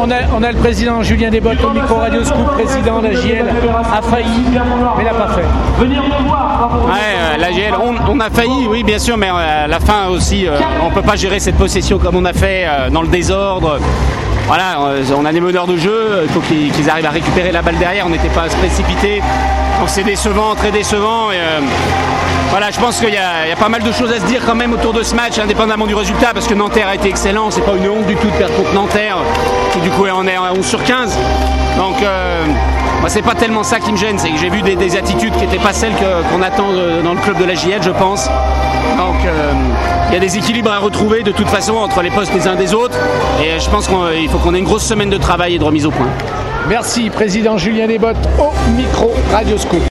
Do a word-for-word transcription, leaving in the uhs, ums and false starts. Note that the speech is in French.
on, a, on a le président Julien Desbottes au micro Radio Scoop, président de la J L, a failli, mais n'a pas fait. Ouais, euh, la J L, on, on a failli, oui bien sûr, mais euh, à la fin aussi, euh, on ne peut pas gérer cette possession comme on a fait euh, dans le désordre. Voilà, on a des meneurs de jeu, il faut qu'ils, qu'ils arrivent à récupérer la balle derrière, on n'était pas à se précipiter. Donc c'est décevant, très décevant. Et, euh, voilà, je pense qu'il y a, il y a pas mal de choses à se dire quand même autour de ce match, indépendamment du résultat, parce que Nanterre a été excellent, c'est pas une honte du tout de perdre contre Nanterre, qui du coup on est à onze sur quinze. Donc euh, moi c'est pas tellement ça qui me gêne, c'est que j'ai vu des, des attitudes qui n'étaient pas celles que, qu'on attend dans le club de la J L, je pense. Donc euh, il y a des équilibres à retrouver de toute façon entre les postes des uns des autres, et je pense qu'il faut qu'on ait une grosse semaine de travail et de remise au point. Merci, président Julien Desbottes au micro Radio Scoop.